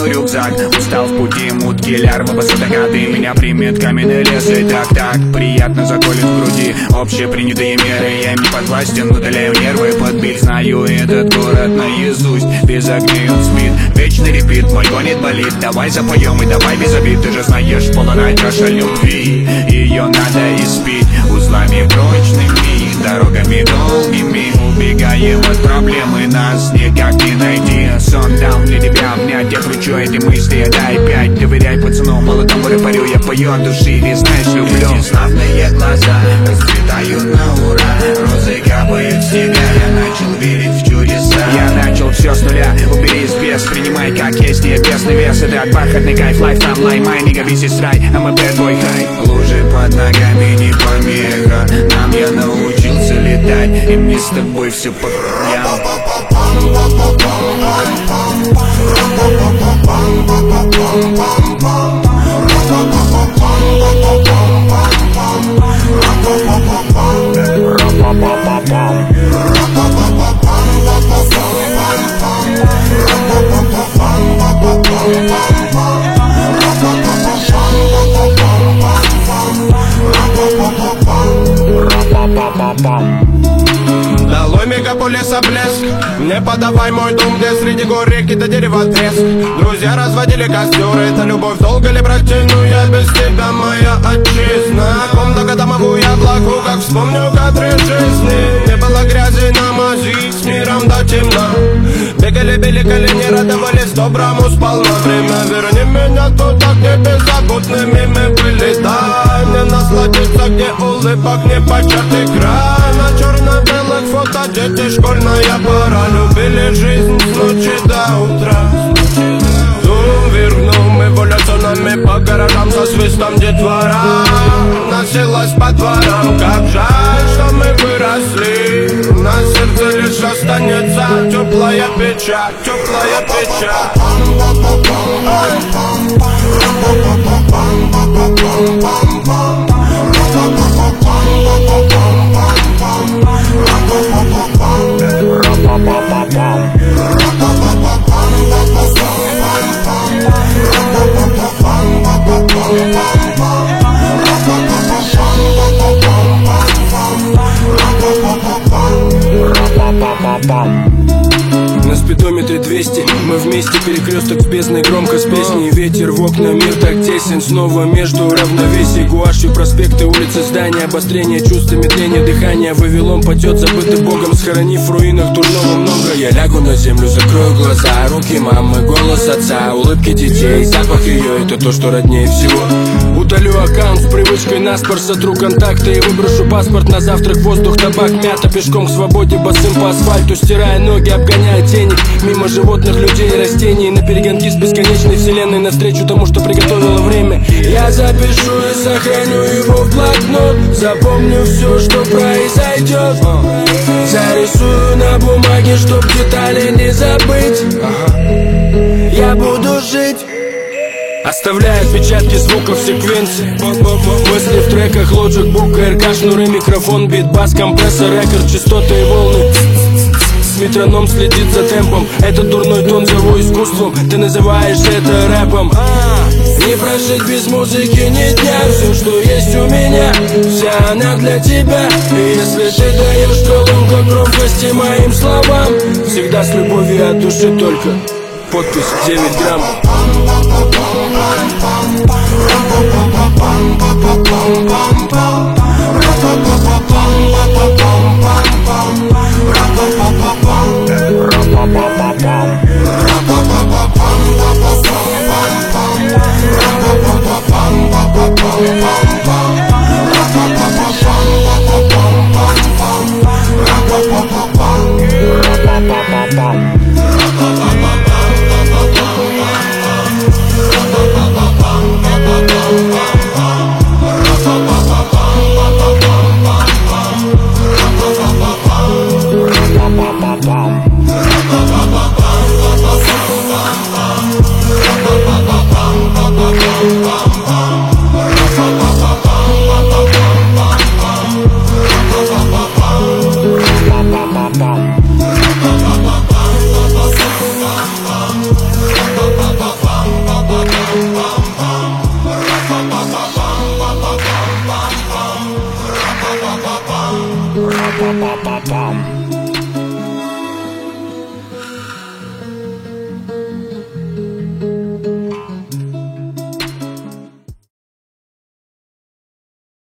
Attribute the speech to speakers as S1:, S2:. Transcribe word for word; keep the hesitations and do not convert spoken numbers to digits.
S1: рюкзак. Устал в пути, мутки, лярвы, басатагаты. Меня примет каменный лес и так-так приятно заколет в груди. Общепринятые меры, я им не подвластен, удаляю нервы под бит. Знаю этот город наизусть, без огней он спит. Вечный репит, мой гонит болит. Давай запоем и давай без обид. Ты же знаешь, полная чаша любви, ее надо испить узлами прочными, дорогами долгими. Убегаем от проблемы, нас никак не найти. Сон дал для тебя обнять, я кручу эти мысли, дай пять. Доверяй пацану, молодому рэперю, я пою от души, ты знаешь, люблю. Эти славные глаза расцветают на ура, розы капают с тебя, я начал верить в чудеса. Я начал все с нуля, убери из без, принимай как есть небесный вес. Это бархатный кайф, лайф там, лай, май, нига, весь из рай, I'm a bad boy, хай. Лужи под ногами не помеха, нам я научился летать, и мне с тобой все по краям.
S2: Долой мегаполиса блеск, не подавай мой дом, где среди гор реки до дерева треск. Друзья разводили костер, это любовь, долго ли протяну я без тебя, моя отчизна. Ком до года могу я плаку, как вспомню кадры жизни. Не было грязи на мази, с миром до темна. Бегали, били колени, радовались доброму сполна. Время верни меня туда, где беззаботными мы были. Дай мне насладиться, где улыбок не початый край. На черно-белых фото дети, школьная пора. Любили жизнь с ночи до утра. Дум вернул эволюционами по гаражам со свистом детвора. Носилась по дворам, как жаль, что мы выросли. На сердце лишь останется теплая печаль, теплая печаль.
S3: На спидометре двести, мы вместе, перекресток в бездной, громко с песней. Ветер в окна, мир так тесен, снова между равновесий. Гуашью проспекты, улицы, здания, обострение чувств, медление дыхания. Вавилон потет, забытый богом, схоронив в руинах дурного много. Я лягу на землю, закрою глаза, руки мамы, голос отца, улыбки детей, запах ее, это то, что роднее всего. Удалю аккаунт с привычкой наспор, сотру контакты и выброшу паспорт на завтрак. Воздух, табак, мята, пешком к свободе, босым по асфальту, стирая ноги, обгоняя тени. Мимо животных, людей и растений, на перегонки с бесконечной вселенной, навстречу тому, что приготовило время. Я запишу и сохраню его в блокнот, запомню все, что произойдет. Зарисую на бумаге, чтоб детали не забыть. Я буду жить, оставляя отпечатки звуков в секвенции. Мысли в треках, лоджик, бук, РК, шнуры, микрофон, бит, бас, компрессор, рекорд, частоты и волны. Метроном следит за темпом, этот дурной тон зову искусством. Ты называешь это рэпом. Не прожить без музыки ни дня. Все, что есть у меня, вся она для тебя. И если ты даешь колонку громкости моим словам, всегда с любовью от души только. Подпись девять грамм. Pop, pop, pop.